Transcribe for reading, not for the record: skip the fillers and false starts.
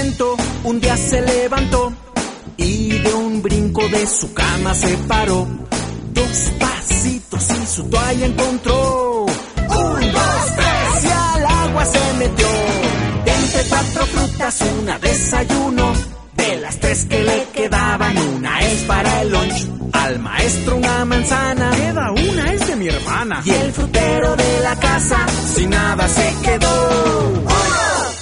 momento, un día se levantó y de un brinco de su cama se paró. 2 pasitos y su toalla encontró. 1, 2, 3 y al agua se metió. Entre 4 frutas, una desayuno. De las 3 que le quedaban, una es para el lunch. Al maestro una manzana, queda una, es de mi hermana. Y el frutero de la casa sin nada se quedó. 1,